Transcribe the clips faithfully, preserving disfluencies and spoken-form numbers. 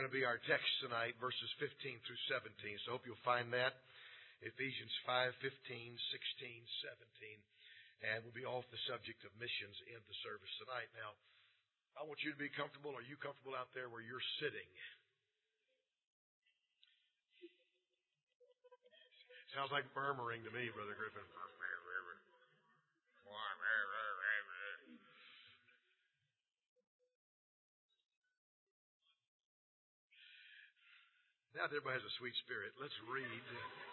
going to be our text tonight, verses fifteen through seventeen. So I hope you'll find that. Ephesians five, fifteen, sixteen, seventeen. And we'll be off the subject of missions in the service tonight. Now, I want you to be comfortable. Are you comfortable out there where you're sitting? Sounds like murmuring to me, Brother Griffin. Now that everybody has a sweet spirit, let's read.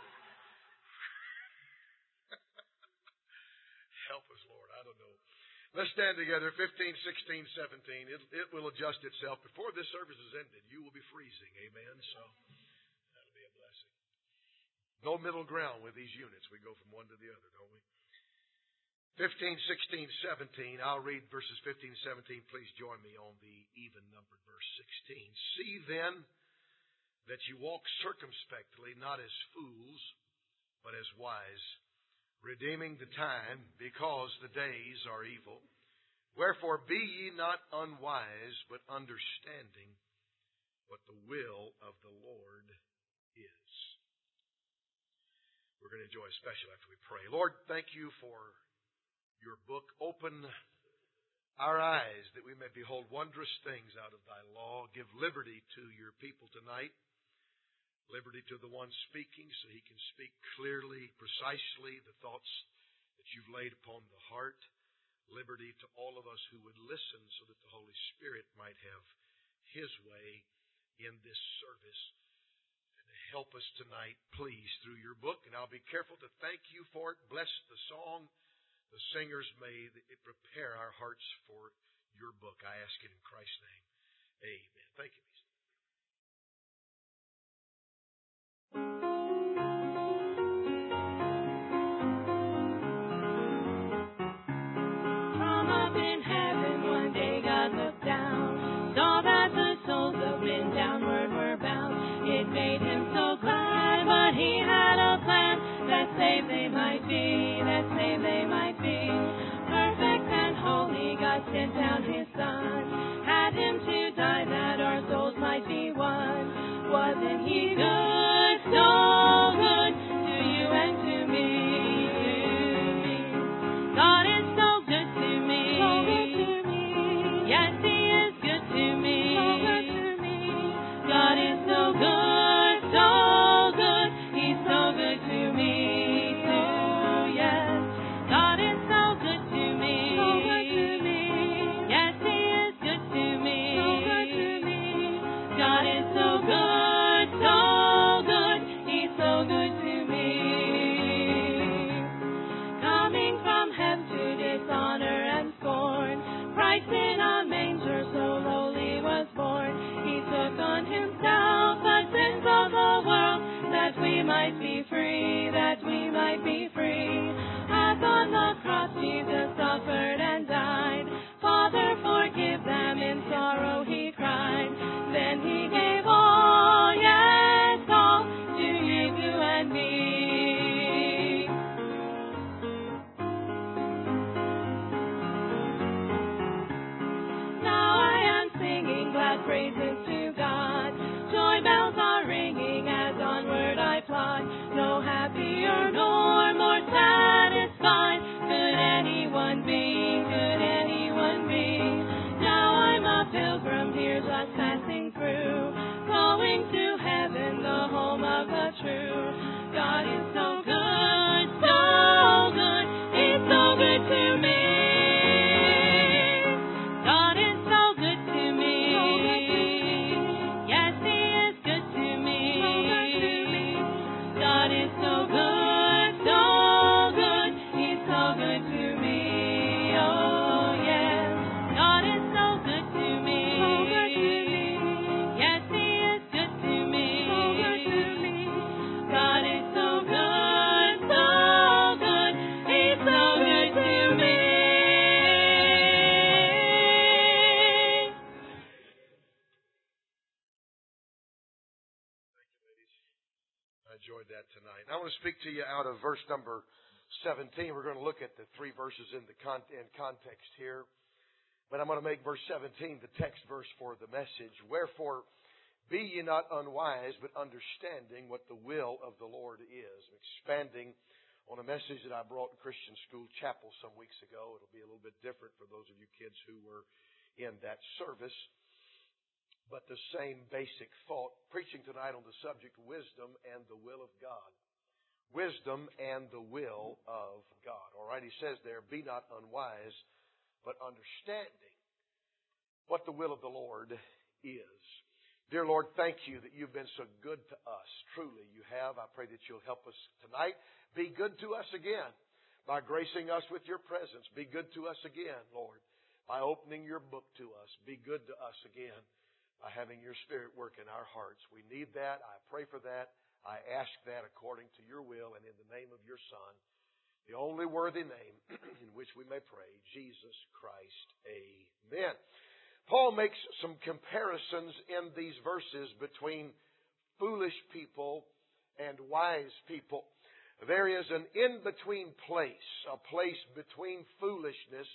Help us, Lord. I don't know. Let's stand together. fifteen, sixteen, seventeen. It, it will adjust itself. Before this service is ended, you will be freezing. Amen. So that'll be a blessing. No middle ground with these units. We go from one to the other, don't we? fifteen, sixteen, seventeen. I'll read verses fifteen, seventeen. Please join me on the even numbered verse sixteen. See then that you walk circumspectly, not as fools, but as wise, redeeming the time, because the days are evil. Wherefore be ye not unwise, but understanding what the will of the Lord is. We're going to enjoy a special after we pray. Lord, thank you for your book. Open our eyes that we may behold wondrous things out of thy law. Give liberty to your people tonight. Liberty to the one speaking so he can speak clearly, precisely the thoughts that you've laid upon the heart. Liberty to all of us who would listen so that the Holy Spirit might have his way in this service. And help us tonight, please, through your book. And I'll be careful to thank you for it. Bless the song, the singers. May it prepare our hearts for your book. I ask it in Christ's name. Amen. Thank you. It made him so glad, but he had a plan, that saved they might be, that saved they might be. Perfect and holy, God sent down his Son, had him to die that our souls might be won. Wasn't he good, so good, to you and to me? God is so good to me, so good to me. Yes, he is good to me, so good to me. God is so good. Might be free, that we might be free. As on the cross Jesus suffered and died. Father, forgive them, in sorrow he cried. Then he gave all, yes, all, to you and me. Now I am singing glad praises to God. Joy bells are ringing as onward I plod. No happier nor more satisfied could anyone be, could anyone be. Now I'm a pilgrim here just passing through, going to heaven, the home of the true. God is so good, so good, he's so good to me. God is so good to me. Yes, he is good to me. God is so good, so good, he's so good to me, oh yes. God is so good to me, so good to me. Yes, he is good to me, so good to me. God is so good, so good, he's so good to me. Enjoyed that tonight. I want to speak to you out of verse number seventeen. We're going to look at the three verses in the con- in context here. But I'm going to make verse seventeen the text verse for the message. Wherefore, Be ye not unwise, but understanding what the will of the Lord is. I'm expanding on a message that I brought in Christian School Chapel some weeks ago. It'll be a little bit different for those of you kids who were in that service. But the same basic thought. Preaching tonight on the subject, wisdom and the will of God. Wisdom and the will of God. All right, he says there, be not unwise, but understanding what the will of the Lord is. Dear Lord, thank you that you've been so good to us. Truly, you have. I pray that you'll help us tonight. Be good to us again by gracing us with your presence. Be good to us again, Lord, by opening your book to us. Be good to us again by having your Spirit work in our hearts. We need that. I pray for that. I ask that according to your will and in the name of your Son, the only worthy name in which we may pray, Jesus Christ. Amen. Paul makes some comparisons in these verses between foolish people and wise people. There is an in-between place, a place between foolishness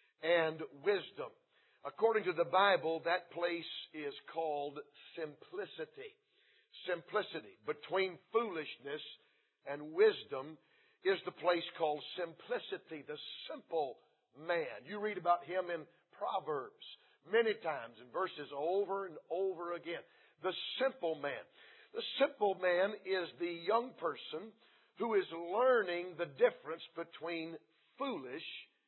and wisdom. According to the Bible, that place is called simplicity. Simplicity. Between foolishness and wisdom is the place called simplicity, the simple man. You read about him in Proverbs many times in verses over and over again. The simple man. The simple man is the young person who is learning the difference between foolish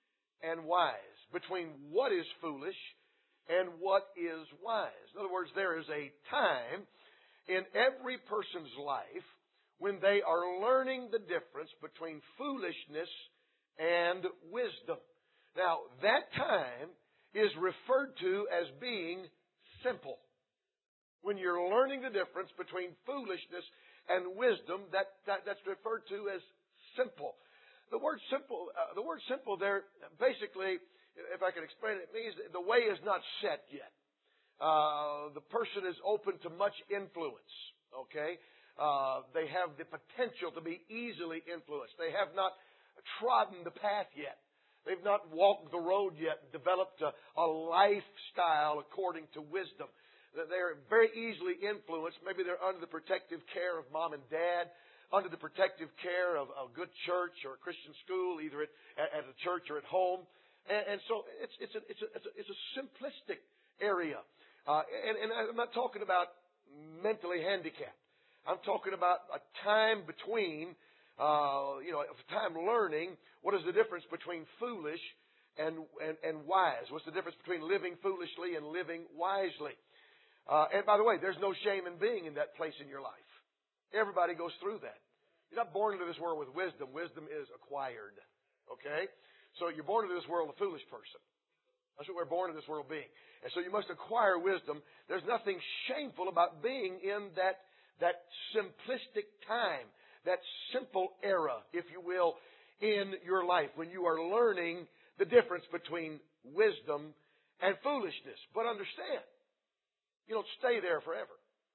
and wise. Between what is foolish and what is wise. In other words, there is a time in every person's life when they are learning the difference between foolishness and wisdom. Now, that time is referred to as being simple. When you're learning the difference between foolishness and wisdom, that, that that's referred to as simple. The word simple, uh, the word simple there, basically, if I can explain it, it means the way is not set yet. Uh, the person is open to much influence. Okay, uh, they have the potential to be easily influenced. They have not trodden the path yet. They've not walked the road yet, developed a, a lifestyle according to wisdom. They're very easily influenced. Maybe they're under the protective care of mom and dad, under the protective care of a good church or a Christian school, either at, at a church or at home. And, and so it's, it's, a, it's, a, it's, a, it's a simplistic area. Uh, and, and I'm not talking about mentally handicapped. I'm talking about a time between Uh, you know, time learning what is the difference between foolish and, and, and wise. What's the difference between living foolishly and living wisely? Uh, and by the way, there's no shame in being in that place in your life. Everybody goes through that. You're not born into this world with wisdom. Wisdom is acquired. Okay? So you're born into this world a foolish person. That's what we're born in this world being. And so you must acquire wisdom. There's nothing shameful about being in that, that simplistic time. That simple era, if you will, in your life when you are learning the difference between wisdom and foolishness. But understand, you don't stay there forever.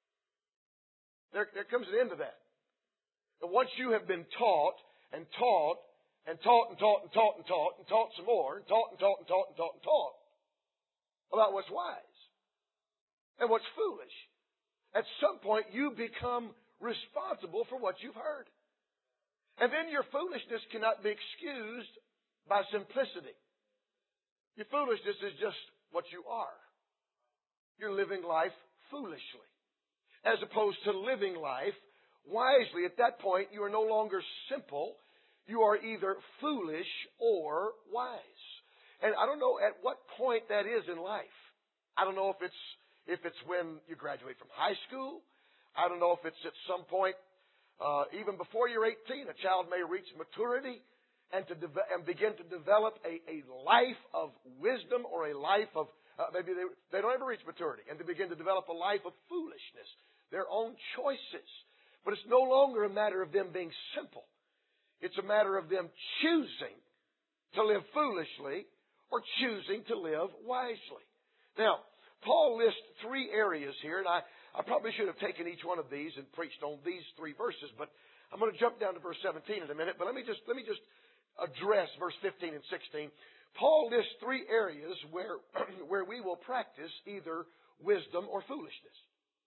There, there comes an end to that. And once you have been taught and taught and taught and taught and taught and taught and taught some more and taught and taught and taught and taught and taught about what's wise and what's foolish, at some point you become responsible for what you've heard. And then your foolishness cannot be excused by simplicity. Your foolishness is just what you are. You're living life foolishly. As opposed to living life wisely. At that point, you are no longer simple. You are either foolish or wise. And I don't know at what point that is in life. I don't know if it's, if it's when you graduate from high school. I don't know if it's at some point, uh, even before you're eighteen, a child may reach maturity and to de- and begin to develop a, a life of wisdom or a life of, uh, maybe they, they don't ever reach maturity, and to begin to develop a life of foolishness, their own choices. But it's no longer a matter of them being simple. It's a matter of them choosing to live foolishly or choosing to live wisely. Now, Paul lists three areas here, and I I probably should have taken each one of these and preached on these three verses, but I'm going to jump down to verse seventeen in a minute. But let me just let me just address verse fifteen and sixteen. Paul lists three areas where where we will practice either wisdom or foolishness.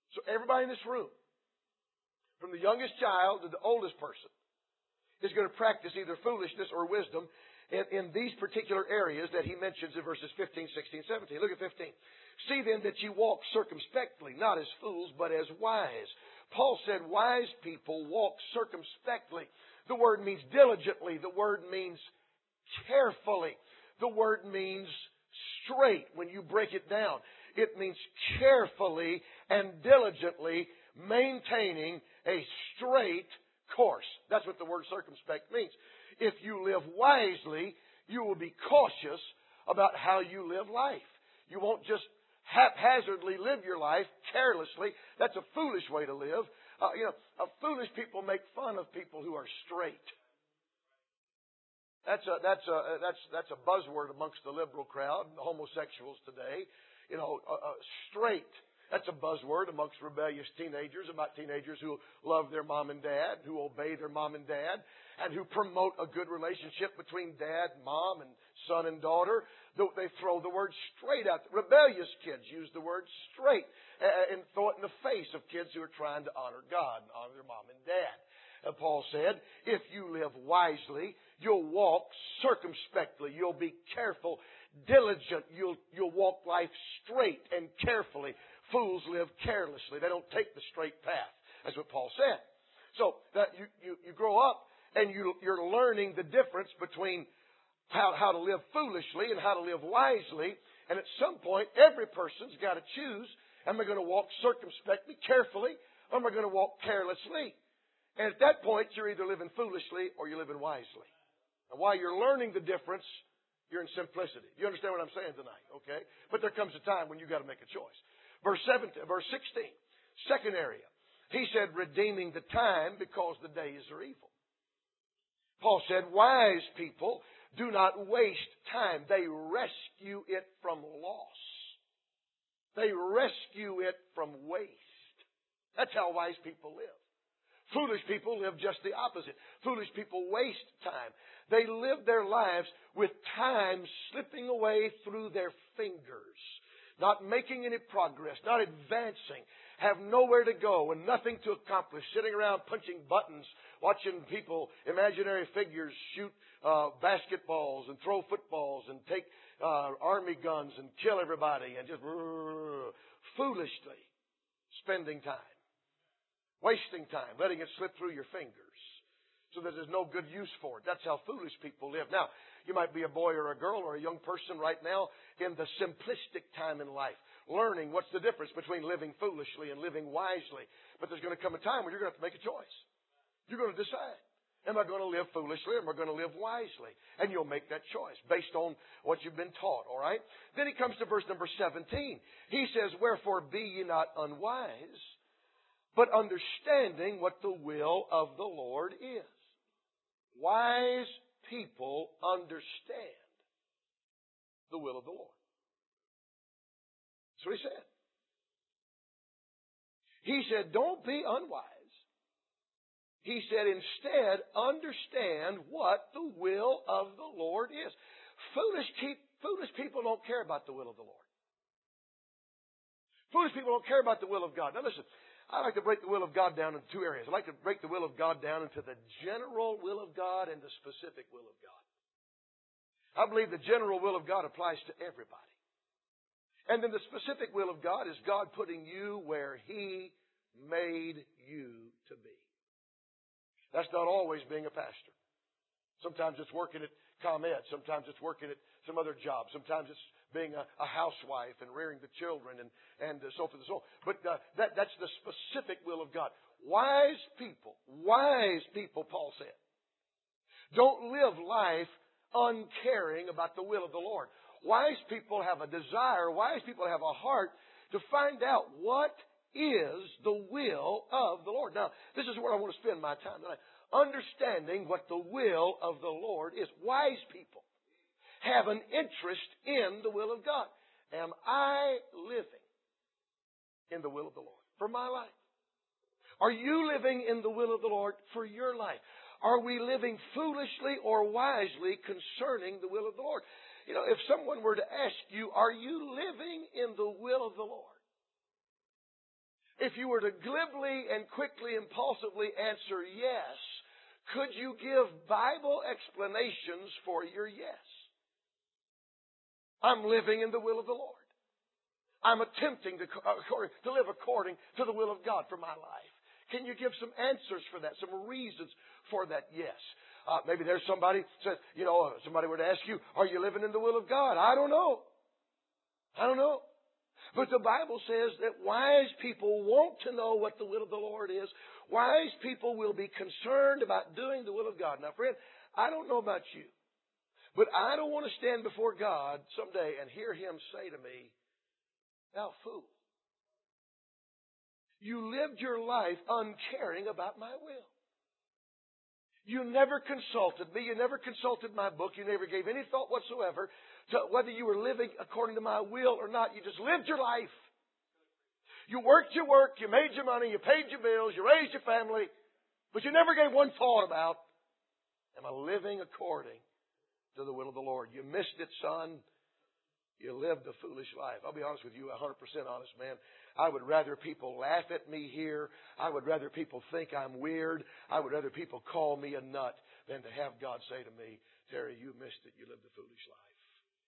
So everybody in this room, from the youngest child to the oldest person, is going to practice either foolishness or wisdom in, in these particular areas that he mentions in verses fifteen, sixteen, seventeen. Look at fifteen. See then that you walk circumspectly, not as fools, but as wise. Paul said wise people walk circumspectly. The word means diligently. The word means carefully. The word means straight when you break it down. It means carefully and diligently maintaining a straight course. That's what the word circumspect means. If you live wisely, you will be cautious about how you live life. You won't just haphazardly live your life carelessly. That's a foolish way to live. Uh, you know, uh, foolish people make fun of people who are straight. That's a that's a that's that's a buzzword amongst the liberal crowd, the homosexuals today. You know, uh, uh, straight. That's a buzzword amongst rebellious teenagers, about teenagers who love their mom and dad, who obey their mom and dad, and who promote a good relationship between dad, mom, and son and daughter. They throw the word straight out. Rebellious kids use the word straight and throw it in the face of kids who are trying to honor God and honor their mom and dad. And Paul said, if you live wisely, you'll walk circumspectly. You'll be careful, diligent. You'll, you'll walk life straight and carefully. Fools live carelessly. They don't take the straight path. That's what Paul said. So that you, you, you grow up and you, you're learning the difference between how, how to live foolishly and how to live wisely. And at some point, every person's got to choose, am I going to walk circumspectly, carefully, or am I going to walk carelessly? And at that point, you're either living foolishly or you're living wisely. And while you're learning the difference, you're in simplicity. You understand what I'm saying tonight, okay? But there comes a time when you've got to make a choice. Verse seventeen, verse sixteen, second area. He said, redeeming the time because the days are evil. Paul said, wise people do not waste time. They rescue it from loss. They rescue it from waste. That's how wise people live. Foolish people live just the opposite. Foolish people waste time. They live their lives with time slipping away through their fingers. Not making any progress, not advancing, have nowhere to go and nothing to accomplish, sitting around punching buttons, watching people, imaginary figures, shoot uh, basketballs and throw footballs and take uh, army guns and kill everybody and just uh, foolishly spending time, wasting time, letting it slip through your fingers so that there's no good use for it. That's how foolish people live. Now, you might be a boy or a girl or a young person right now in the simplistic time in life, learning what's the difference between living foolishly and living wisely. But there's going to come a time when you're going to have to make a choice. You're going to decide, am I going to live foolishly or am I going to live wisely? And you'll make that choice based on what you've been taught, all right? Then he comes to verse number seventeen. He says, wherefore be ye not unwise, but understanding what the will of the Lord is. Wise people understand the will of the Lord. That's what he said. He said, don't be unwise. He said, instead, understand what the will of the Lord is. Foolish, keep, foolish people don't care about the will of the Lord. Foolish people don't care about the will of God. Now listen, I like to break the will of God down into two areas. I like to break the will of God down into the general will of God and the specific will of God. I believe the general will of God applies to everybody. And then the specific will of God is God putting you where He made you to be. That's not always being a pastor. Sometimes it's working at ComEd. Sometimes it's working at some other job. Sometimes it's being a, a housewife and rearing the children and, and so forth and so on. But uh, that, that's the specific will of God. Wise people, wise people, Paul said, don't live life uncaring about the will of the Lord. Wise people have a desire, wise people have a heart to find out what is the will of the Lord. Now, this is where I want to spend my time tonight. Understanding what the will of the Lord is. Wise people have an interest in the will of God. Am I living in the will of the Lord for my life? Are you living in the will of the Lord for your life? Are we living foolishly or wisely concerning the will of the Lord? You know, if someone were to ask you, are you living in the will of the Lord? If you were to glibly and quickly, impulsively answer yes, could you give Bible explanations for your yes? I'm living in the will of the Lord. I'm attempting to, to live according to the will of God for my life. Can you give some answers for that, some reasons for that yes? Uh, maybe there's somebody says, you know, somebody were to ask you, are you living in the will of God? I don't know. I don't know. But the Bible says that wise people want to know what the will of the Lord is. Wise people will be concerned about doing the will of God. Now, friend, I don't know about you, but I don't want to stand before God someday and hear Him say to me, thou fool, you lived your life uncaring about my will. You never consulted me. You never consulted my book. You never gave any thought whatsoever to whether you were living according to my will or not. You just lived your life. You worked your work. You made your money. You paid your bills. You raised your family. But you never gave one thought about, am I living according to the will of the Lord? You missed it, son. You lived a foolish life. I'll be honest with you, one hundred percent honest, man. I would rather people laugh at me here. I would rather people think I'm weird. I would rather people call me a nut than to have God say to me, Terry, you missed it. You lived a foolish life.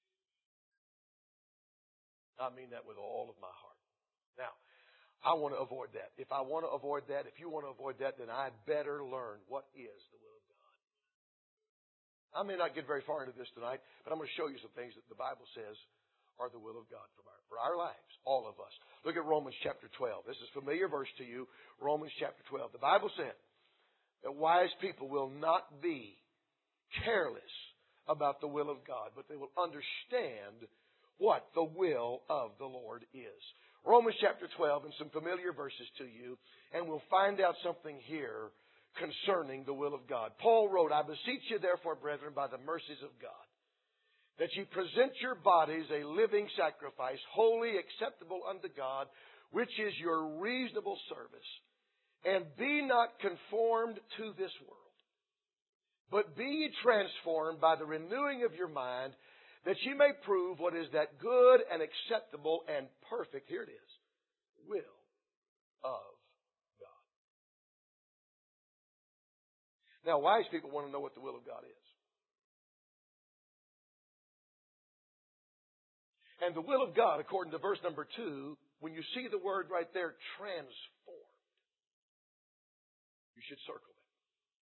I mean that with all of my heart. Now, I want to avoid that. If I want to avoid that, if you want to avoid that, then I better learn what is the will of God. I may not get very far into this tonight, but I'm going to show you some things that the Bible says are the will of God for our, for our lives, all of us. Look at Romans chapter twelve. This is a familiar verse to you, Romans chapter twelve. The Bible said that wise people will not be careless about the will of God, but they will understand what the will of the Lord is. Romans chapter twelve and some familiar verses to you, and we'll find out something here concerning the will of God. Paul wrote, I beseech you therefore, brethren, by the mercies of God, that ye present your bodies a living sacrifice, holy, acceptable unto God, which is your reasonable service. And be not conformed to this world, but be ye transformed by the renewing of your mind, that ye may prove what is that good and acceptable and perfect, here it is, will of God. Now, wise people want to know what the will of God is. And the will of God, according to verse number two, when you see the word right there, transformed, you should circle it.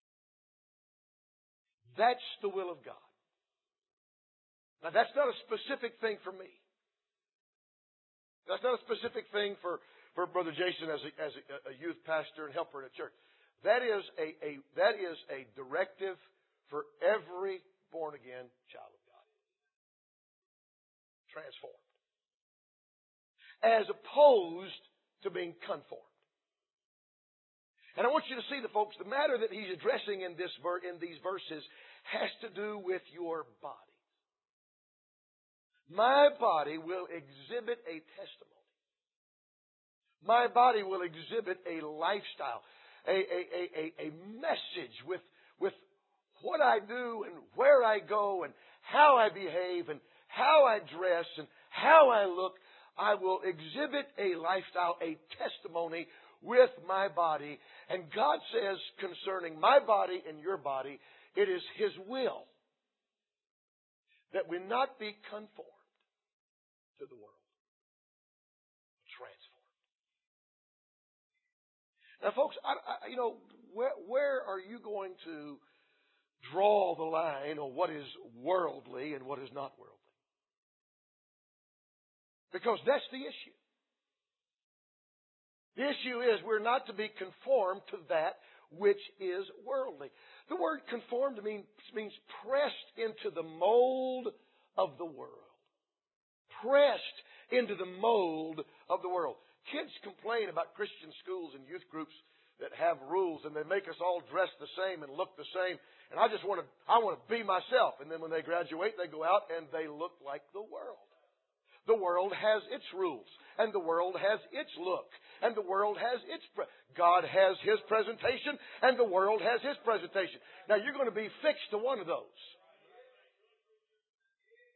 That's the will of God. Now, that's not a specific thing for me. That's not a specific thing for, for Brother Jason as a, as a, a youth pastor and helper in a church. That is a, a, that is a directive for every born-again child of God. Transformed. As opposed to being conformed. And I want you to see the folks, the matter that he's addressing in this ver- in these verses has to do with your body. My body will exhibit a testimony. My body will exhibit a lifestyle, a, a, a, a, a message with, with what I do and where I go and how I behave and how I dress and how I look. I will exhibit a lifestyle, a testimony with my body. And God says concerning my body and your body, it is His will that we not be conformed to the world. Transformed. Now, folks, I, I, you know, where, where are you going to draw the line on what is worldly and what is not worldly? Because that's the issue. The issue is we're not to be conformed to that which is worldly. The word conformed means, means pressed into the mold of the world. Pressed into the mold of the world. Kids complain about Christian schools and youth groups that have rules and they make us all dress the same and look the same. And I just want to, I want to be myself. And then when they graduate, they go out and they look like the world. The world has its rules, and the world has its look, and the world has its... Pre- God has His presentation, and the world has His presentation. Now, you're going to be fixed to one of those.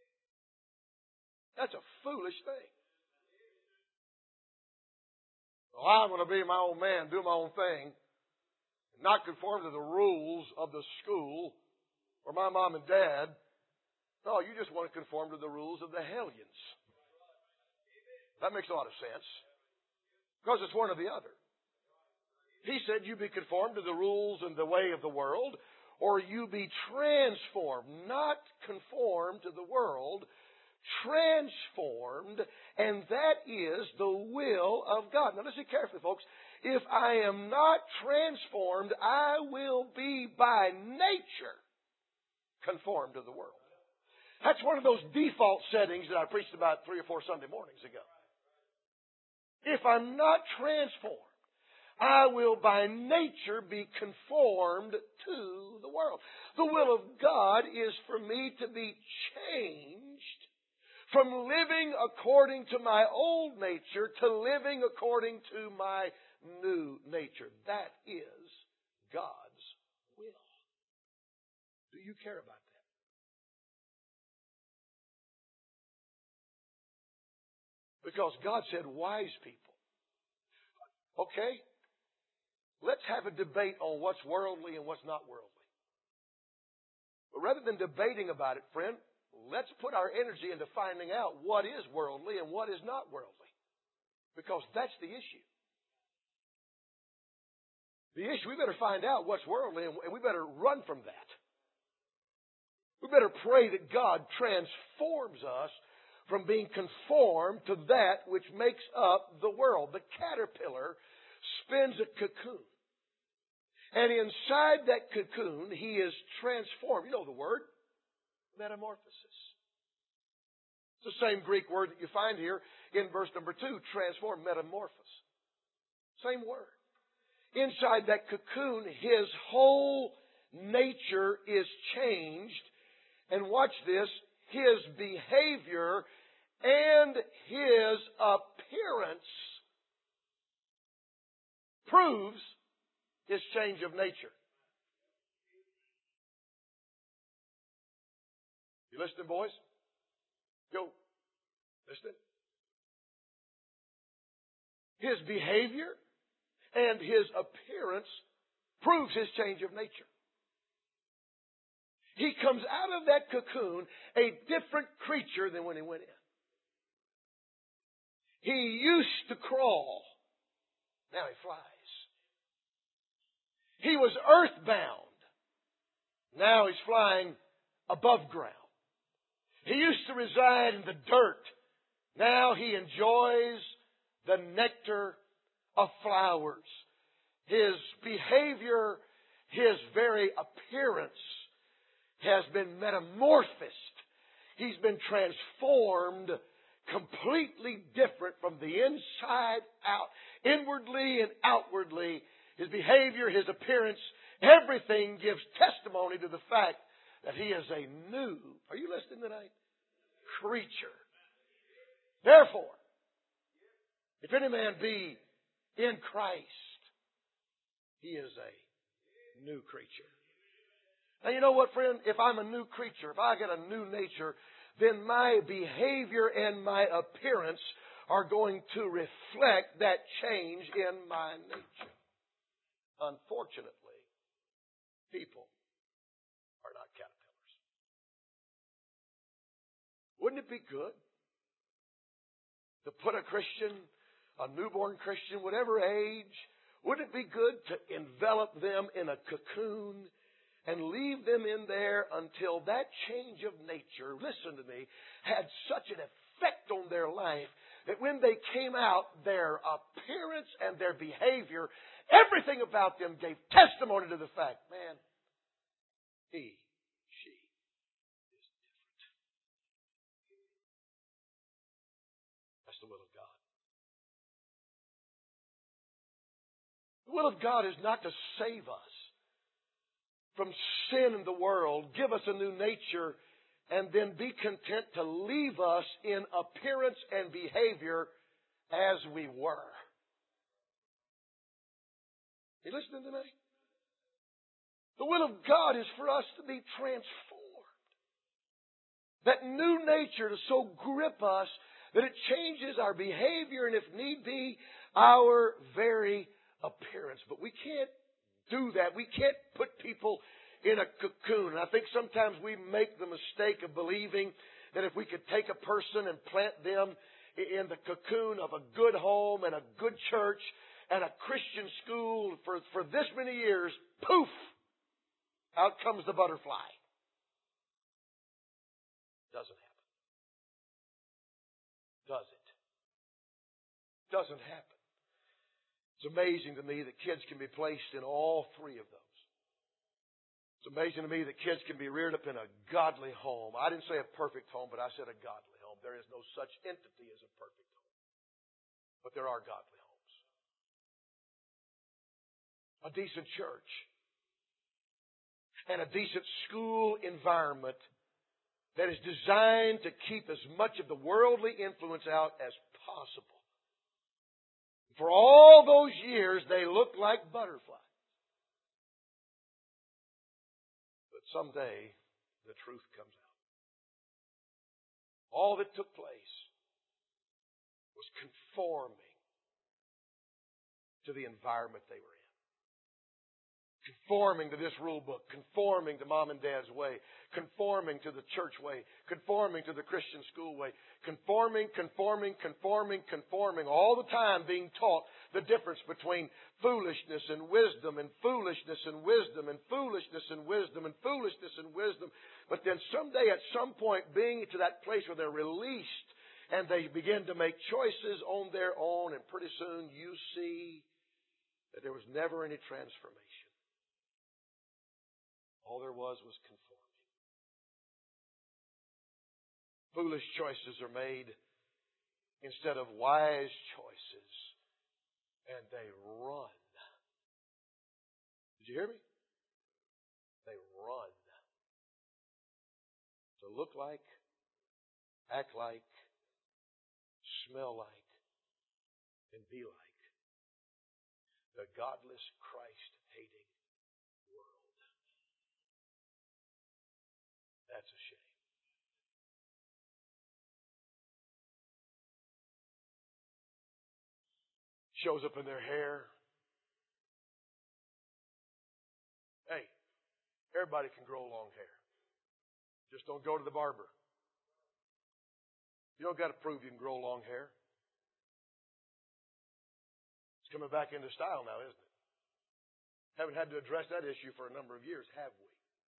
That's a foolish thing. Well, I'm going to be my own man, do my own thing, not conform to the rules of the school or my mom and dad. No, you just want to conform to the rules of the hellions. That makes a lot of sense. Because it's one or the other. He said you be conformed to the rules and the way of the world, or you be transformed, not conformed to the world, transformed, and that is the will of God. Now listen carefully, folks. If I am not transformed, I will be by nature conformed to the world. That's one of those default settings that I preached about three or four Sunday mornings ago. If I'm not transformed, I will by nature be conformed to the world. The will of God is for me to be changed from living according to my old nature to living according to my new nature. That is God's will. Do you care about that? Because God said wise people. Okay? Let's have a debate on what's worldly and what's not worldly. But rather than debating about it, friend, let's put our energy into finding out what is worldly and what is not worldly. Because that's the issue. The issue, we better find out what's worldly and we better run from that. We better pray that God transforms us from being conformed to that which makes up the world. The caterpillar spins a cocoon. And inside that cocoon, he is transformed. You know the word? Metamorphosis. It's the same Greek word that you find here in verse number two. Transform, metamorphosis. Same word. Inside that cocoon, his whole nature is changed. And watch this. His behavior and his appearance proves his change of nature. You listening, boys? Go. Listening? His behavior and his appearance proves his change of nature. He comes out of that cocoon a different creature than when he went in. He used to crawl. Now he flies. He was earthbound. Now he's flying above ground. He used to reside in the dirt. Now he enjoys the nectar of flowers. His behavior, his very appearance has been metamorphosed. He's been transformed completely different from the inside out. Inwardly and outwardly, his behavior, his appearance, everything gives testimony to the fact that he is a new, are you listening tonight? Creature. Therefore, if any man be in Christ, he is a new creature. Now you know what, friend? If I'm a new creature, if I get a new nature, then my behavior and my appearance are going to reflect that change in my nature. Unfortunately, people are not caterpillars. Wouldn't it be good to put a Christian, a newborn Christian, whatever age, wouldn't it be good to envelop them in a cocoon and leave them in there until that change of nature, listen to me, had such an effect on their life that when they came out, their appearance and their behavior, everything about them gave testimony to the fact, man, he, she is different. That's the will of God. The will of God is not to save us from sin in the world, give us a new nature, and then be content to leave us in appearance and behavior as we were. You listening to me? The will of God is for us to be transformed. That new nature to so grip us that it changes our behavior, and if need be, our very appearance. But we can't do that. We can't put people in a cocoon. And I think sometimes we make the mistake of believing that if we could take a person and plant them in the cocoon of a good home and a good church and a Christian school for, for this many years, poof, out comes the butterfly. Doesn't happen. Does it? Doesn't happen. It's amazing to me that kids can be placed in all three of those. It's amazing to me that kids can be reared up in a godly home. I didn't say a perfect home, but I said a godly home. There is no such entity as a perfect home. But there are godly homes. A decent church. And a decent school environment that is designed to keep as much of the worldly influence out as possible. For all those years, they looked like butterflies. But someday, the truth comes out. All that took place was conforming to the environment they were in. Conforming to this rule book, conforming to mom and dad's way, conforming to the church way, conforming to the Christian school way, conforming, conforming, conforming, conforming, all the time being taught the difference between foolishness and wisdom, and foolishness and wisdom, and foolishness and wisdom, and foolishness and wisdom. But then someday at some point being to that place where they're released and they begin to make choices on their own, and pretty soon you see that there was never any transformation. All there was was conforming. Foolish choices are made instead of wise choices, and they run. Did you hear me? They run. To look like, act like, smell like, and be like the godless, Christ-hating world. That's a shame. Shows up in their hair. Hey, everybody can grow long hair. Just don't go to the barber. You don't got to prove you can grow long hair. It's coming back into style now, isn't it? Haven't had to address that issue for a number of years, have we?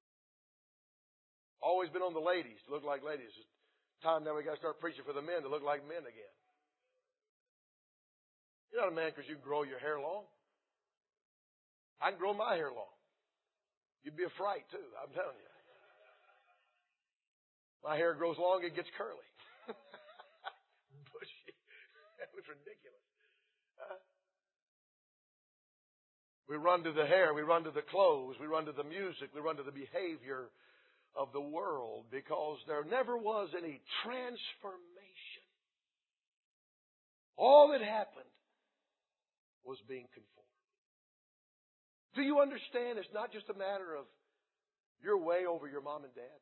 Always been on the ladies to look like ladies. It's time now we got to start preaching for the men to look like men again. You're not a man because you can grow your hair long. I can grow my hair long. You'd be a fright too, I'm telling you. My hair grows long, it gets curly. Bushy. That was ridiculous. Huh? We run to the hair, we run to the clothes, we run to the music, we run to the behavior of the world because there never was any transformation. All that happened was being conformed. Do you understand it's not just a matter of your way over your mom and dad?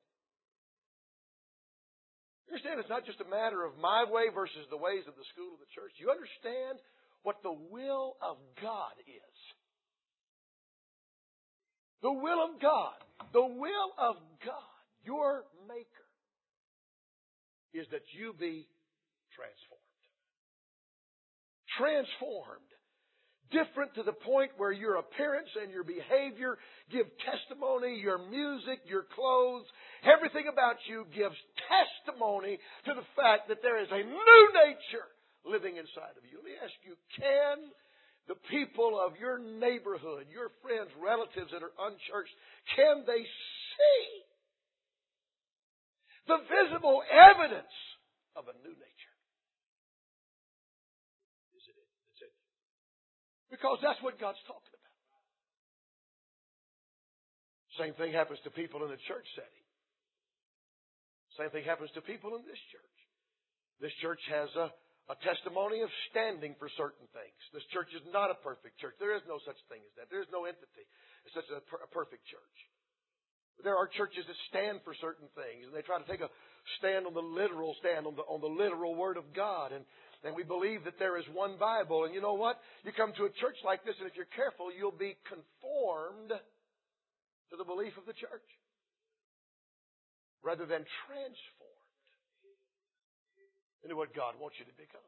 You understand it's not just a matter of my way versus the ways of the school of the church? You understand what the will of God is? The will of God, the will of God, your Maker, is that you be transformed. Transformed. Different to the point where your appearance and your behavior give testimony, your music, your clothes, everything about you gives testimony to the fact that there is a new nature living inside of you. Let me ask you, can the people of your neighborhood, your friends, relatives that are unchurched, can they see the visible evidence of a new nature? Is it it? It's it. Because that's what God's talking about. Same thing happens to people in the church setting. Same thing happens to people in this church. This church has a A testimony of standing for certain things. This church is not a perfect church. There is no such thing as that. There is no entity as such a, per- a perfect church. But there are churches that stand for certain things, and they try to take a stand on the literal stand on the on the literal Word of God. And And we believe that there is one Bible. And you know what? You come to a church like this, and if you're careful, you'll be conformed to the belief of the church rather than transformed into what God wants you to become.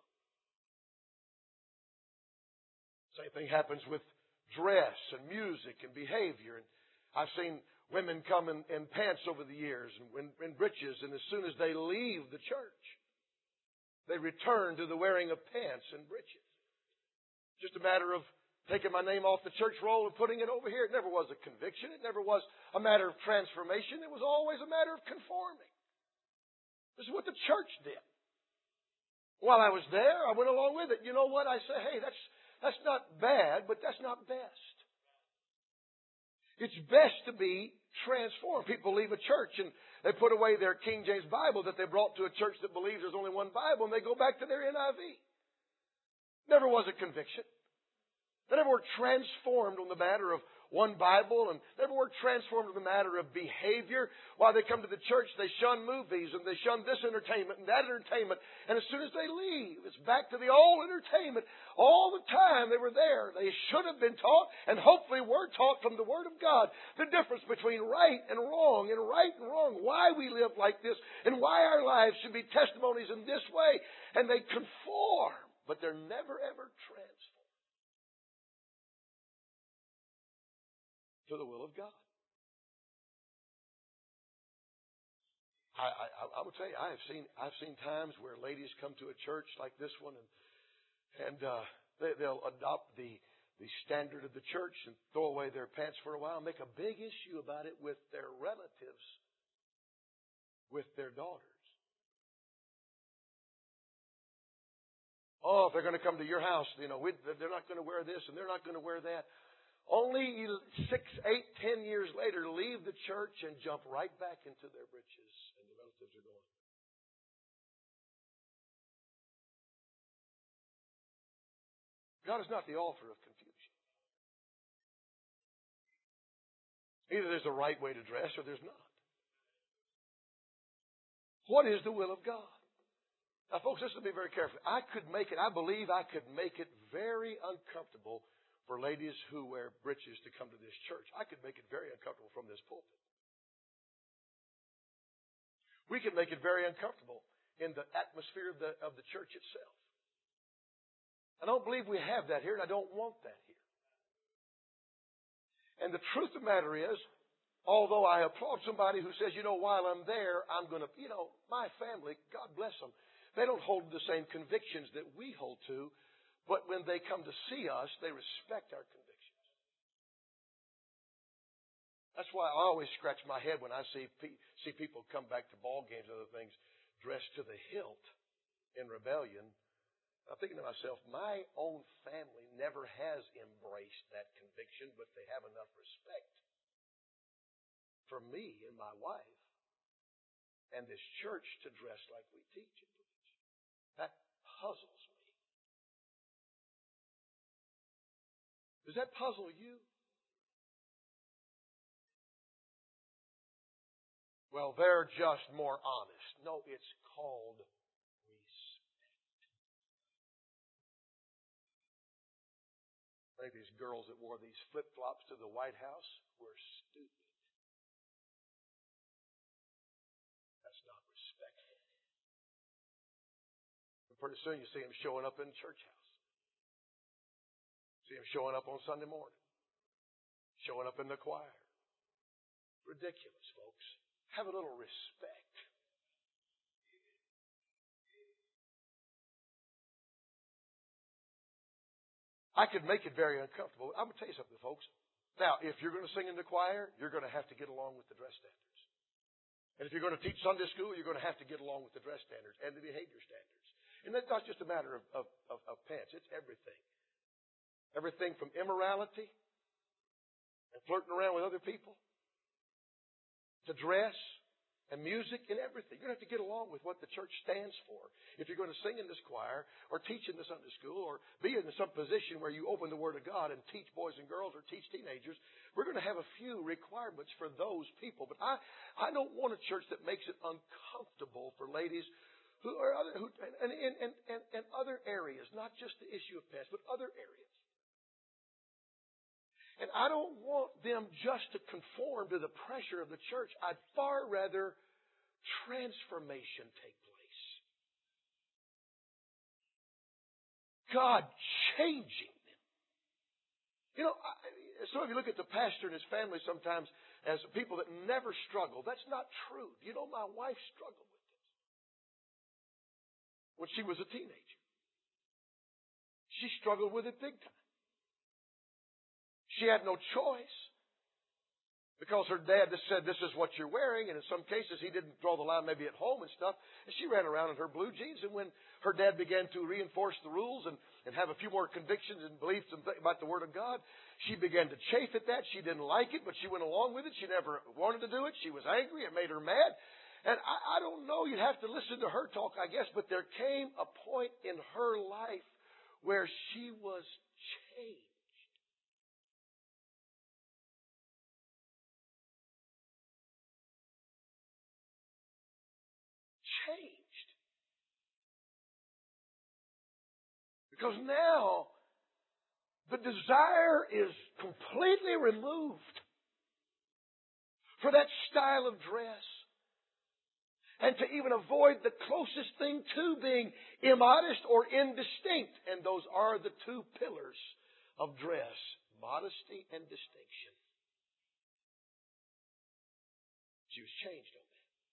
Same thing happens with dress and music and behavior. And I've seen women come in, in pants over the years and in, in breeches, and as soon as they leave the church, they return to the wearing of pants and breeches. Just a matter of taking my name off the church roll and putting it over here. It never was a conviction. It never was a matter of transformation. It was always a matter of conforming. This is what the church did. While I was there, I went along with it. You know what? I say, hey, that's that's not bad, but that's not best. It's best to be transformed. People leave a church and they put away their King James Bible that they brought to a church that believes there's only one Bible, and they go back to their N I V. Never was a conviction. They never were transformed on the matter of one Bible, and never were transformed on the matter of behavior. While they come to the church, they shun movies, and they shun this entertainment and that entertainment. And as soon as they leave, it's back to the old entertainment. All the time they were there, they should have been taught, and hopefully were taught from the Word of God, the difference between right and wrong, and right and wrong, why we live like this, and why our lives should be testimonies in this way. And they conform, but they're never ever transformed to the will of God. I, I, I would tell you, I have seen I've seen times where ladies come to a church like this one, and and uh, they, they'll adopt the the standard of the church and throw away their pants for a while, and make a big issue about it with their relatives, with their daughters. Oh, if they're going to come to your house, you know, we, they're not going to wear this and they're not going to wear that. Only six, eight, ten years later, leave the church and jump right back into their breeches, and the relatives are going. God is not the author of confusion. Either there's a right way to dress or there's not. What is the will of God? Now, folks, listen to me very carefully. I could make it, I believe I could make it very uncomfortable for ladies who wear breeches to come to this church. I could make it very uncomfortable from this pulpit. We could make it very uncomfortable in the atmosphere of the, of the church itself. I don't believe we have that here, and I don't want that here. And the truth of the matter is, although I applaud somebody who says, you know, while I'm there, I'm going to, you know, my family, God bless them, they don't hold the same convictions that we hold to. But when they come to see us, they respect our convictions. That's why I always scratch my head when I see see people come back to ball games and other things dressed to the hilt in rebellion. I'm thinking to myself, my own family never has embraced that conviction, but they have enough respect for me and my wife and this church to dress like we teach and preach. That puzzles me. Does that puzzle you? Well, they're just more honest. No, it's called respect. I think these girls that wore these flip-flops to the White House were stupid. That's not respectful. And pretty soon you see them showing up in the church house. See him showing up on Sunday morning. Showing up in the choir. Ridiculous, folks. Have a little respect. I could make it very uncomfortable. I'm going to tell you something, folks. Now, if you're going to sing in the choir, you're going to have to get along with the dress standards. And if you're going to teach Sunday school, you're going to have to get along with the dress standards and the behavior standards. And that's not just a matter of, of, of, of pants. It's everything. Everything from immorality and flirting around with other people to dress and music and everything. You're going to have to get along with what the church stands for. If you're going to sing in this choir or teach in the Sunday school or be in some position where you open the Word of God and teach boys and girls or teach teenagers, we're going to have a few requirements for those people. But I, I don't want a church that makes it uncomfortable for ladies who are other, who, and, and, and, and, and other areas, not just the issue of pets, but other areas. And I don't want them just to conform to the pressure of the church. I'd far rather transformation take place. God changing them. You know, I, some of you look at the pastor and his family sometimes as people that never struggle. That's not true. You know, my wife struggled with this when she was a teenager. She struggled with it big time. She had no choice because her dad just said, this is what you're wearing. And in some cases, he didn't draw the line maybe at home and stuff. And she ran around in her blue jeans. And when her dad began to reinforce the rules and, and have a few more convictions and beliefs about the Word of God, she began to chafe at that. She didn't like it, but she went along with it. She never wanted to do it. She was angry. It made her mad. And I, I don't know. You'd have to listen to her talk, I guess. But there came a point in her life where she was changed. Changed. Because now the desire is completely removed for that style of dress. And to even avoid the closest thing to being immodest or indistinct. And those are the two pillars of dress. Modesty and distinction. She was changed on that.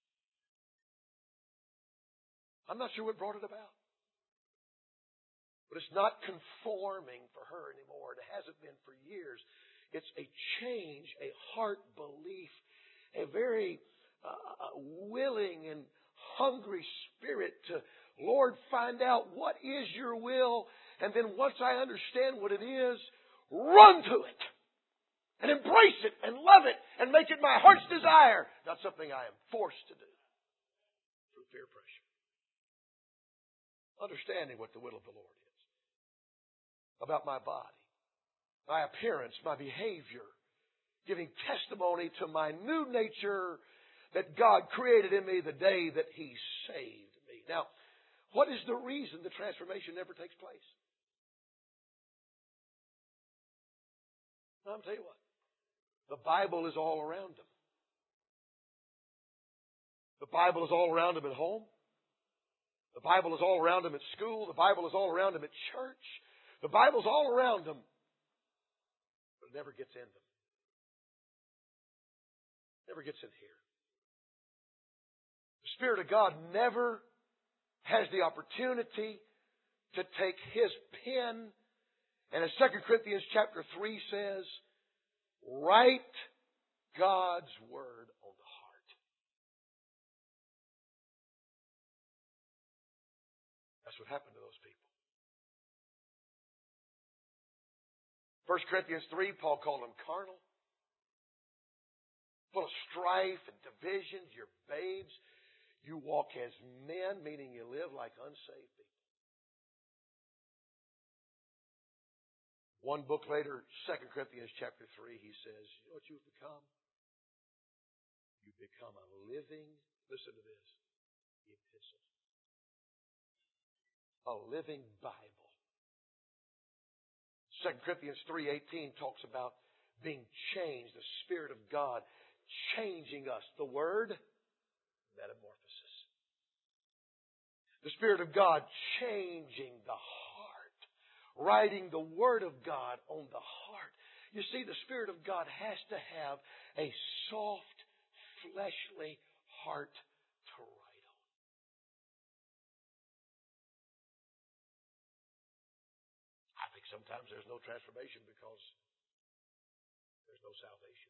I'm not sure what brought it about. But it's not conforming for her anymore. It hasn't been for years. It's a change, a heart belief, a very uh, willing and hungry spirit to, Lord, find out what is your will. And then once I understand what it is, run to it. And embrace it and love it and make it my heart's desire. Not something I am forced to do through peer pressure. Understanding what the will of the Lord is. About my body, my appearance, my behavior. Giving testimony to my new nature that God created in me the day that He saved me. Now, what is the reason the transformation never takes place? I'll tell you what. The Bible is all around them. The Bible is all around them at home. The Bible is all around them at school. The Bible is all around them at church. The Bible's all around them. But it never gets in them. Never gets in here. The Spirit of God never has the opportunity to take His pen. And as Second Corinthians chapter three says, write God's Word on the heart. That's what happened to those people. First Corinthians three, Paul called them carnal. Full of strife and divisions. You're babes. You walk as men, meaning you live like unsaved people. One book later, Second Corinthians chapter three, he says, you know what you've become? You've become a living, listen to this, epistle. A living Bible. Second Corinthians three eighteen talks about being changed, the Spirit of God changing us. The word, metamorphosis. The Spirit of God changing the heart. Writing the Word of God on the heart. You see, the Spirit of God has to have a soft, fleshly heart to write on. I think sometimes there's no transformation because there's no salvation.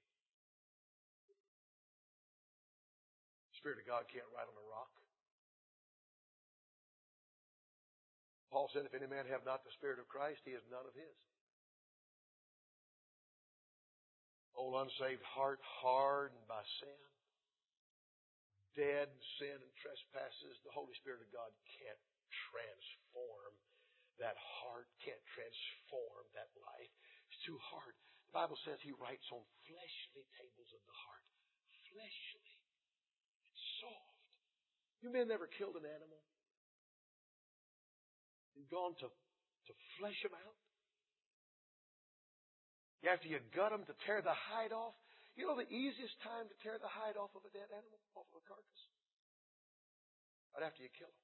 The Spirit of God can't write on a rock. Paul said, if any man have not the Spirit of Christ, he is none of his. Old unsaved heart, hardened by sin, dead sin and trespasses, the Holy Spirit of God can't transform that heart, can't transform that life. It's too hard. The Bible says He writes on fleshly tables of the heart. Fleshly. It's soft. You men never killed an animal? You've gone to, to flesh them out. After you gut them, to tear the hide off. You know the easiest time to tear the hide off of a dead animal, off of a carcass? Right after you kill them.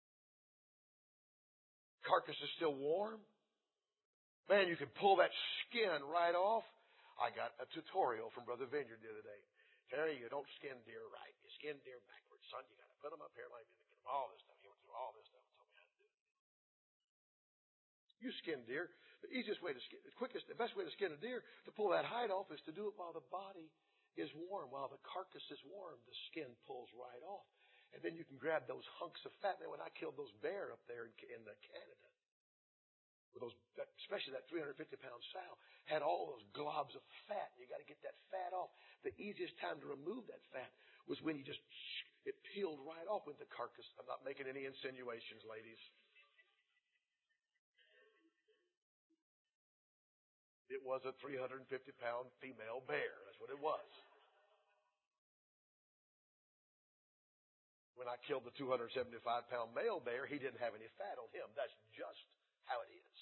Carcass is still warm. Man, you can pull that skin right off. I got a tutorial from Brother Vineyard the other day. Terry, you don't skin deer right. You skin deer backwards. Son, you got to put them up here like this. Get them all this stuff. He went through all this stuff and told me how to do it. You skin deer. The easiest way to skin, the quickest, the best way to skin a deer, to pull that hide off, is to do it while the body is warm. While the carcass is warm, the skin pulls right off. And then you can grab those hunks of fat. Man, when I killed those bear up there in, in the Canada, with those, especially that three hundred fifty pound sow, had all those globs of fat. You got to get that fat off. The easiest time to remove that fat was when you just, it peeled right off with the carcass. I'm not making any insinuations, ladies. It was a three hundred fifty pound female bear. That's what it was. When I killed the two hundred seventy-five pound male bear, he didn't have any fat on him. That's just how it is.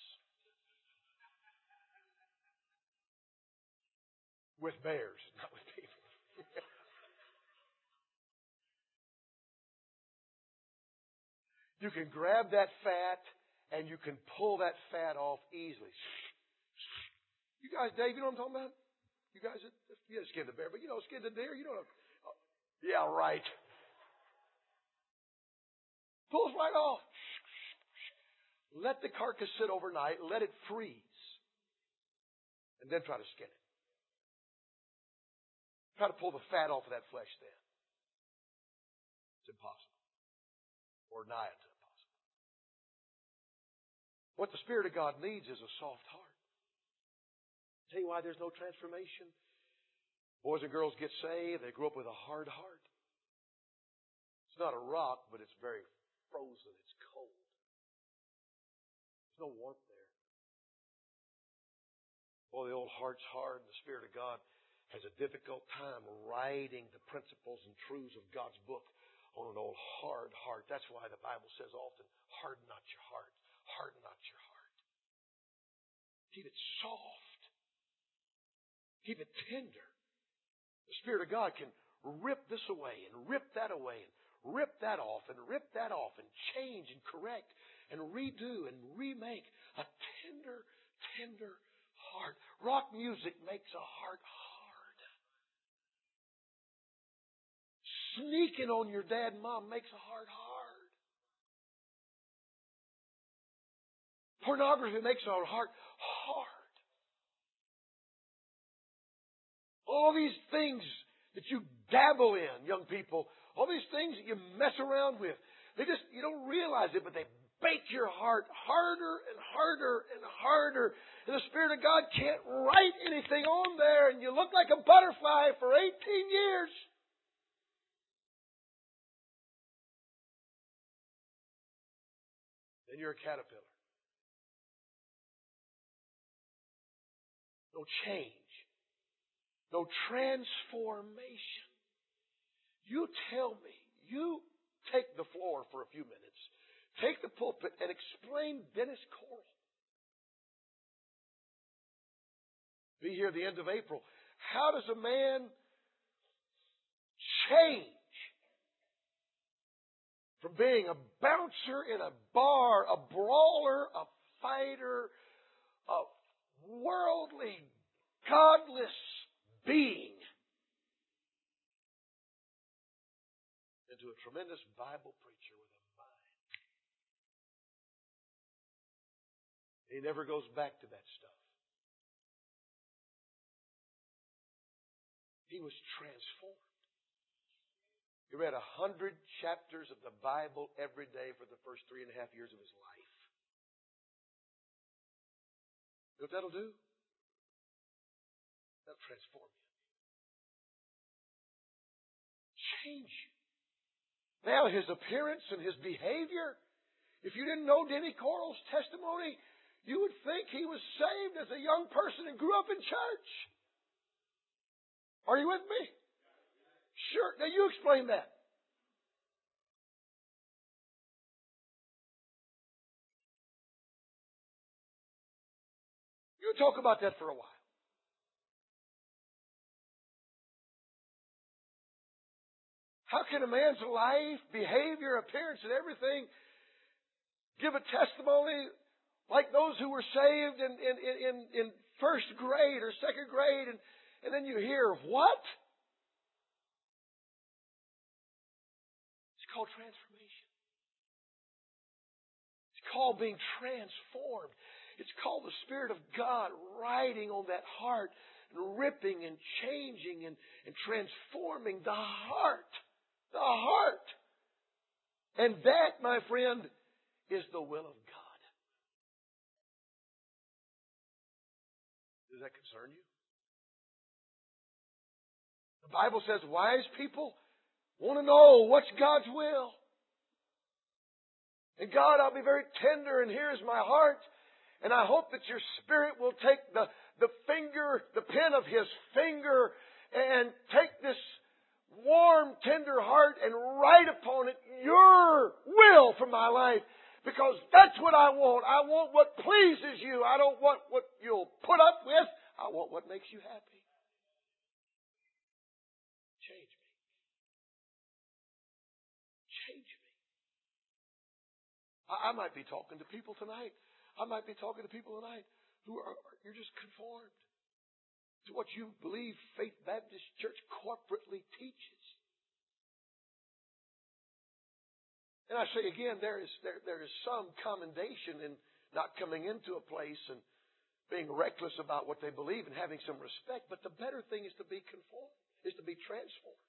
With bears, not with people. You can grab that fat and you can pull that fat off easily. You guys, Dave, you know what I'm talking about? You guys, you haven't skinned a bear, but you know, skinned a deer, you know. Oh, yeah, right. Pulls right off. Let the carcass sit overnight. Let it freeze. And then try to skin it. Try to pull the fat off of that flesh then. It's impossible. Or nigh it's impossible. What the Spirit of God needs is a soft heart. Tell you why there's no transformation. Boys and girls get saved. They grow up with a hard heart. It's not a rock, but it's very frozen. It's cold. There's no warmth there. Boy, the old heart's hard, and the Spirit of God has a difficult time writing the principles and truths of God's book on an old hard heart. That's why the Bible says often, harden not your heart. Harden not your heart. Keep it soft. Keep it tender. The Spirit of God can rip this away and rip that away and rip that off and rip that off and change and correct and redo and remake a tender, tender heart. Rock music makes a heart hard. Sneaking on your dad and mom makes a heart hard. Pornography makes a heart hard. All these things that you dabble in, young people, all these things that you mess around with, they just, you don't realize it, but they bake your heart harder and harder and harder. And the Spirit of God can't write anything on there, and you look like a butterfly for eighteen years. Then you're a caterpillar. No change. No transformation. You tell me, you take the floor for a few minutes, take the pulpit and explain Dennis Coral. Be here at the end of April. How does a man change from being a bouncer in a bar, a brawler, a fighter, a worldly, godless being into a tremendous Bible preacher with a mind? He never goes back to that stuff. He was transformed. He read a hundred chapters of the Bible every day for the first three and a half years of his life. You know what that'll do? That'll transform you. Change you. Now, his appearance and his behavior, if you didn't know Denny Coral's testimony, you would think he was saved as a young person and grew up in church. Are you with me? Sure. Now, you explain that. We're going to talk about that for a while. How can a man's life, behavior, appearance, and everything give a testimony like those who were saved in, in, in, in first grade or second grade, and, and then you hear, what? It's called transformation. It's called being transformed. It's called the Spirit of God riding on that heart and ripping and changing and, and transforming the heart. The heart. And that, my friend, is the will of God. Does that concern you? The Bible says wise people want to know what's God's will. And God, I'll be very tender, and here's my heart. And I hope that your Spirit will take the, the finger, the pen of His finger, and take this warm, tender heart and write upon it your will for my life. Because that's what I want. I want what pleases you. I don't want what you'll put up with. I want what makes you happy. Change me. Change me. I, I might be talking to people tonight. I might be talking to people tonight who are, you're just conformed to what you believe Faith Baptist Church corporately teaches. And I say again, there is there, there is some commendation in not coming into a place and being reckless about what they believe and having some respect. But the better thing is to be conformed, is to be transformed.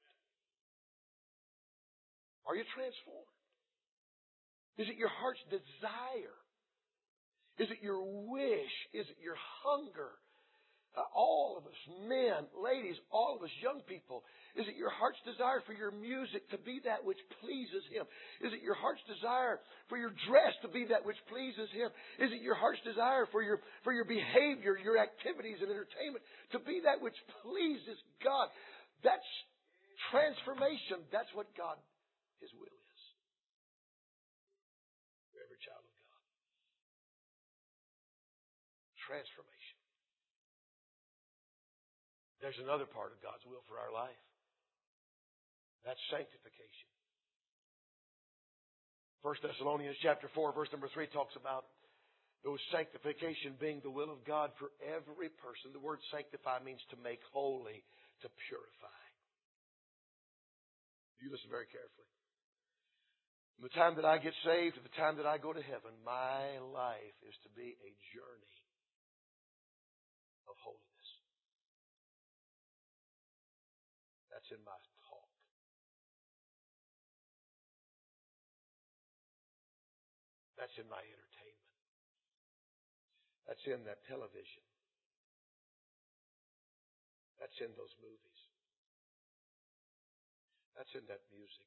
Are you transformed? Is it your heart's desire? Is it your wish? Is it your hunger? Uh, all of us, men, ladies, all of us, young people, is it your heart's desire for your music to be that which pleases Him? Is it your heart's desire for your dress to be that which pleases Him? Is it your heart's desire for your, for your behavior, your activities and entertainment to be that which pleases God? That's transformation. That's what God, His will is. For every child of God. Transformation. There's another part of God's will for our life. That's sanctification. First Thessalonians chapter four, verse number three talks about those sanctification being the will of God for every person. The word sanctify means to make holy, to purify. You listen very carefully. From the time that I get saved to the time that I go to heaven, my life is to be a journey of holiness. That's in my talk. That's in my entertainment. That's in that television. That's in those movies. That's in that music.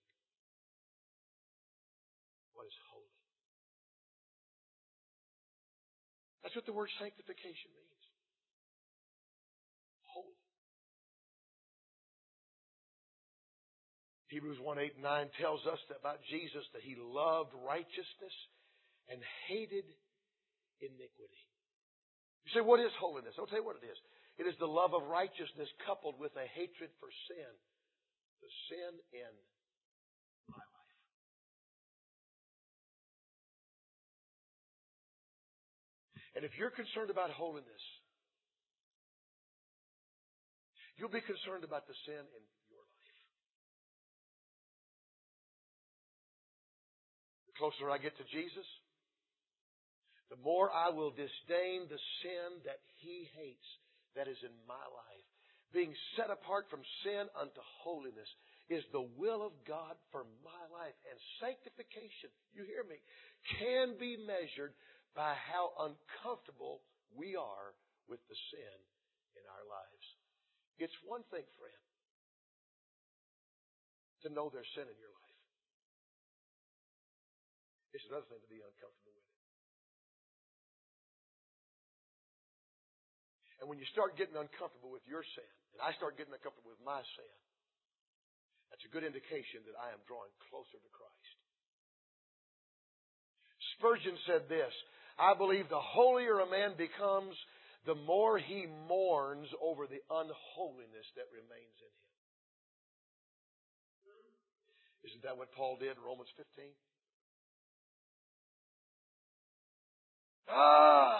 What is holy? That's what the word sanctification means. Holy. Hebrews one, eight, and nine tells us about Jesus that He loved righteousness and hated iniquity. You say, what is holiness? I'll tell you what it is. It is the love of righteousness coupled with a hatred for sin. The sin in my life. And if you're concerned about holiness, you'll be concerned about the sin in your life. The closer I get to Jesus, the more I will disdain the sin that He hates that is in my life. Being set apart from sin unto holiness is the will of God for my life. And sanctification, you hear me, can be measured by how uncomfortable we are with the sin in our lives. It's one thing, friend, to know there's sin in your life. It's another thing to be uncomfortable with it. And when you start getting uncomfortable with your sin, and I start getting uncomfortable with my sin, that's a good indication that I am drawing closer to Christ. Spurgeon said this, I believe the holier a man becomes, the more he mourns over the unholiness that remains in him. Isn't that what Paul did in Romans fifteen? Ah!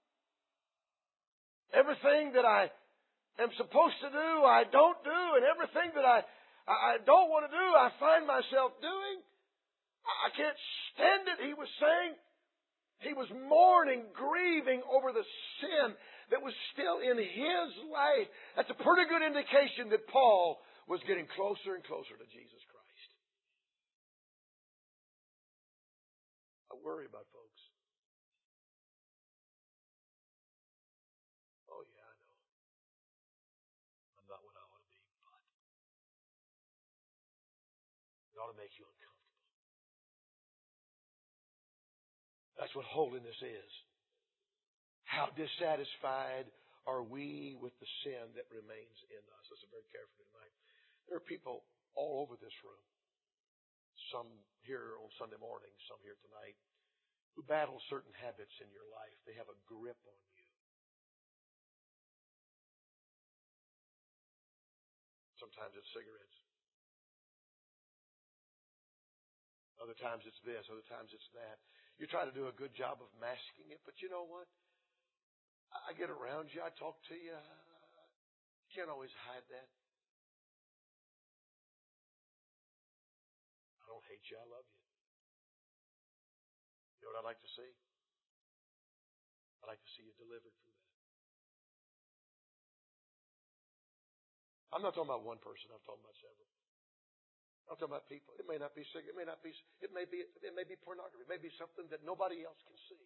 Everything that I am supposed to do, I don't do, and everything that I, I don't want to do, I find myself doing. I can't stand it. He was saying he was mourning, grieving over the sin that was still in his life. That's a pretty good indication that Paul was getting closer and closer to Jesus Christ. I worry about folks. Oh yeah, I know. I'm not what I ought to be, but it ought to make you uncomfortable. That's what holiness is. How dissatisfied are we with the sin that remains in us? Listen very carefully tonight. There are people all over this room, some here on Sunday morning, some here tonight, who battle certain habits in your life. They have a grip on you. Sometimes it's cigarettes. Other times it's this. Other times it's that. You try to do a good job of masking it, but you know what? I get around you. I talk to you. You can't always hide that. I don't hate you. I love you. You know what I'd like to see? I'd like to see you delivered from that. I'm not talking about one person. I'm talking about several. I'm talking about people. It may not be cigarette. It may not be. It may be. It may be pornography. It may be something that nobody else can see.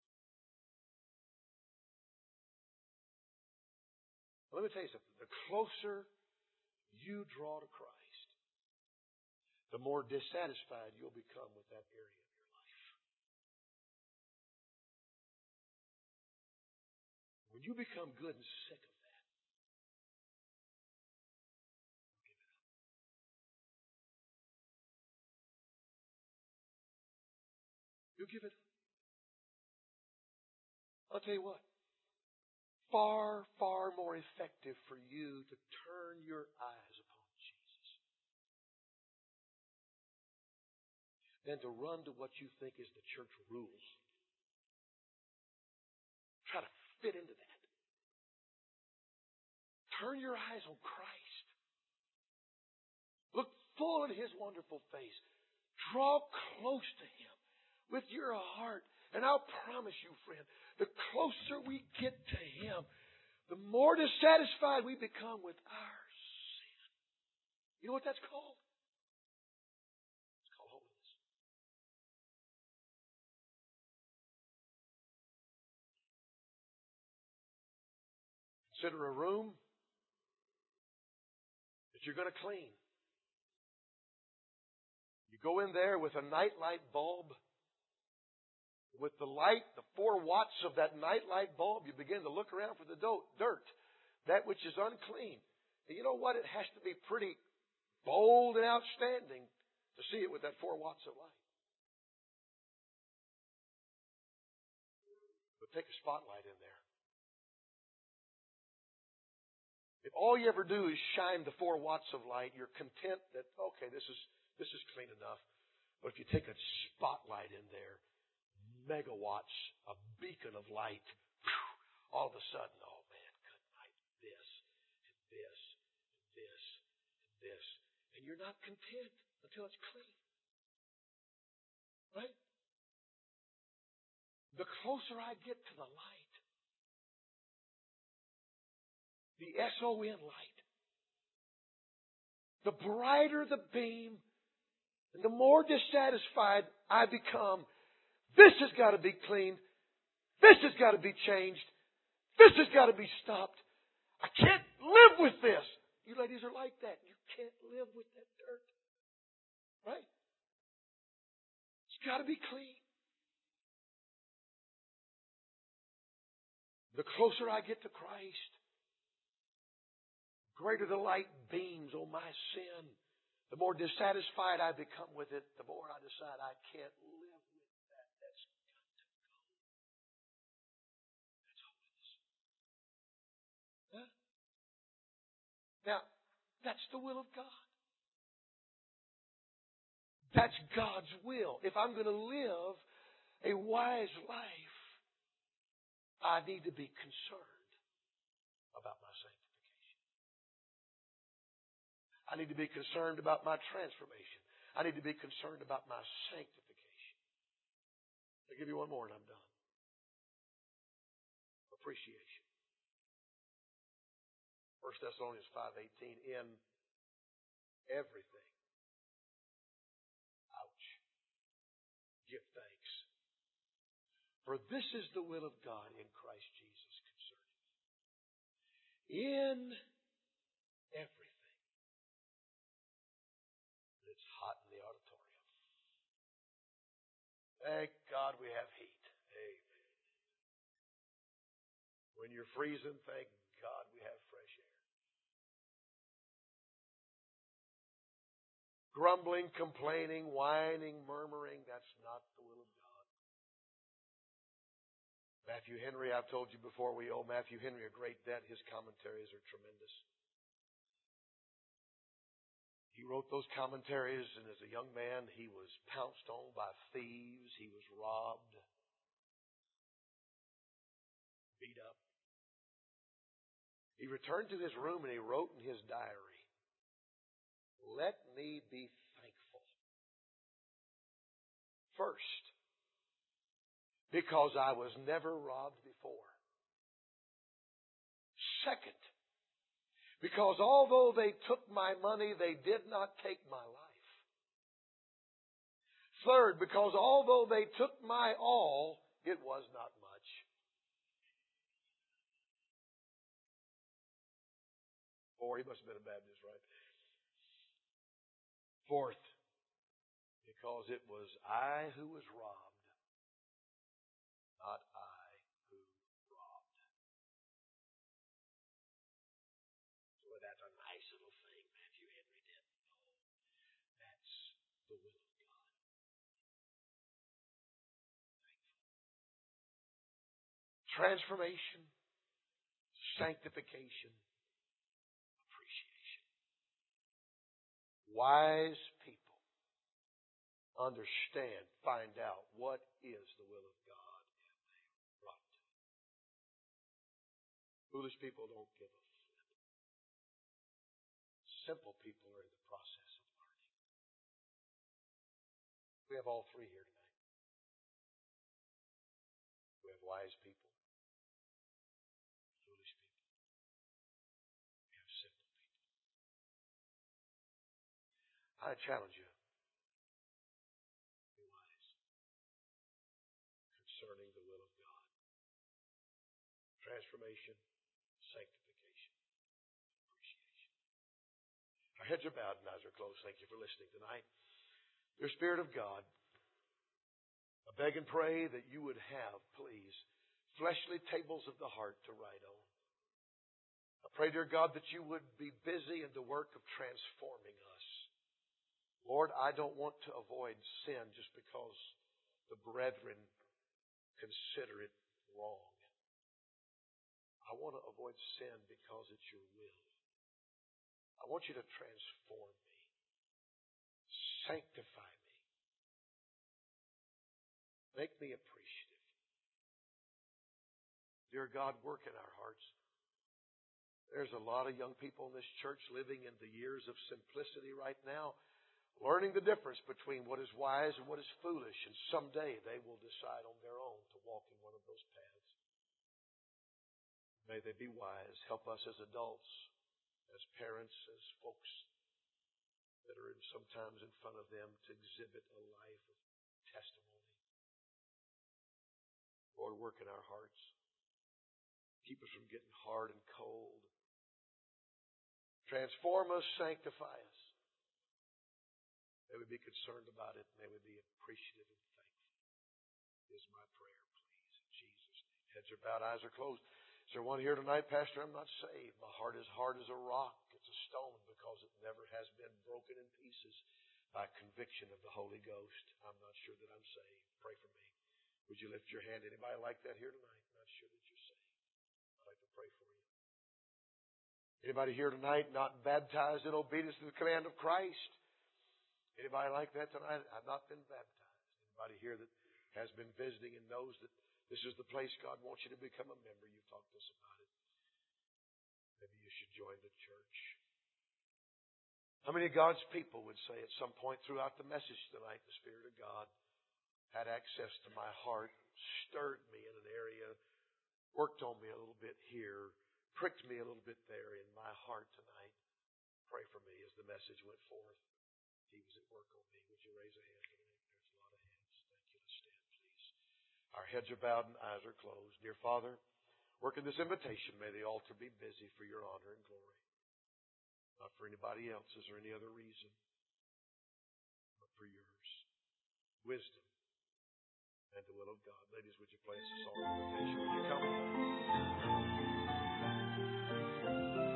Let me tell you something. The closer you draw to Christ, the more dissatisfied you'll become with that area of your life. When you become good and sick of that, give it up. You give it up. I'll tell you what. Far, far more effective for you to turn your eyes upon Jesus than to run to what you think is the church rules. Try to fit into that. Turn your eyes on Christ. Look full in His wonderful face. Draw close to Him with your heart. And I'll promise you, friend, the closer we get to Him, the more dissatisfied we become with our sin. You know what that's called? It's called holiness. Consider a room that you're going to clean. You go in there with a nightlight bulb. With the light, the four watts of that nightlight bulb, you begin to look around for the dirt, that which is unclean. And you know what? It has to be pretty bold and outstanding to see it with that four watts of light. But take a spotlight in there. If all you ever do is shine the four watts of light, you're content that, okay, this is this is clean enough. But if you take a spotlight in there, megawatts, a beacon of light, whew, all of a sudden, oh man, good night, this, and this, and this, and this. And you're not content until it's clean. Right? The closer I get to the light, the S O N light, the brighter the beam, and the more dissatisfied I become. This has got to be cleaned. This has got to be changed. This has got to be stopped. I can't live with this. You ladies are like that. You can't live with that dirt. Right? It's got to be clean. The closer I get to Christ, the greater the light beams on my sin. The more dissatisfied I become with it, the more I decide I can't live. Now, that's the will of God. That's God's will. If I'm going to live a wise life, I need to be concerned about my sanctification. I need to be concerned about my transformation. I need to be concerned about my sanctification. I'll give you one more and I'm done. Appreciation. First Thessalonians five eighteen, in everything. Ouch. Give thanks. For this is the will of God in Christ Jesus concerning you. In everything. It's hot in the auditorium. Thank God we have heat. Amen. When you're freezing, thank God we have fresh air. Grumbling, complaining, whining, murmuring, that's not the will of God. Matthew Henry, I've told you before, we owe Matthew Henry a great debt. His commentaries are tremendous. He wrote those commentaries, and as a young man, he was pounced on by thieves. He was robbed, beat up. He returned to his room and he wrote in his diary, "Let me be thankful. First, because I was never robbed before. Second, because although they took my money, they did not take my life. Third, because although they took my all, it was not much. Four, he must have been a Baptist, right? Fourth, because it was I who was robbed, not I who robbed." Boy, that's a nice little thing Matthew Henry did. No, that's the will of God. Transformation, sanctification, appreciation. Wise people understand, find out what is the will of God, and they run to it. Foolish people don't give a flip. Simple people are in the process of learning. We have all three here tonight. We have wise people, foolish people. We have simple people. I challenge you. Be wise concerning the will of God. Transformation, sanctification, appreciation. Our heads are bowed and eyes are closed. Thank you for listening tonight. Dear Spirit of God, I beg and pray that you would have, please, fleshly tables of the heart to write on. I pray, dear God, that you would be busy in the work of transforming us. Lord, I don't want to avoid sin just because the brethren consider it wrong. I want to avoid sin because it's your will. I want you to transform me. Sanctify me. Make me appreciative. Dear God, work in our hearts. There's a lot of young people in this church living in the years of simplicity right now, learning the difference between what is wise and what is foolish. And someday they will decide on their own to walk in one of those paths. May they be wise. Help us as adults, as parents, as folks that are in, sometimes in front of them to exhibit a life of testimony. Lord, work in our hearts. Keep us from getting hard and cold. Transform us, sanctify us. May we be concerned about it. May we be appreciative and thankful. Is my prayer, please, in Jesus' name. Heads are bowed, eyes are closed. Is there one here tonight, Pastor? I'm not saved. My heart is hard as a rock. It's a stone because it never has been broken in pieces by conviction of the Holy Ghost. I'm not sure that I'm saved. Pray for me. Would you lift your hand? Anybody like that here tonight? Not sure that you're saved. I'd like to pray for you. Anybody here tonight not baptized in obedience to the command of Christ? Anybody like that tonight? I've not been baptized. Anybody here that has been visiting and knows that this is the place God wants you to become a member? You've talked to us about it. Maybe you should join the church. How many of God's people would say at some point throughout the message tonight, the Spirit of God had access to my heart, stirred me in an area, worked on me a little bit here, pricked me a little bit there in my heart tonight? Pray for me as the message went forth. He was at work on me. Would you raise a hand tonight? There's a lot of hands. Thank you. Let's stand, please. Our heads are bowed and eyes are closed. Dear Father, work in this invitation. May the altar be busy for your honor and glory. Not for anybody else's or any other reason, but for yours. Wisdom and the will of God. Ladies, would you play us a song of invitation? Would you come?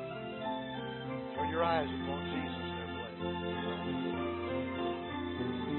Turn your eyes upon Jesus. They're blessed.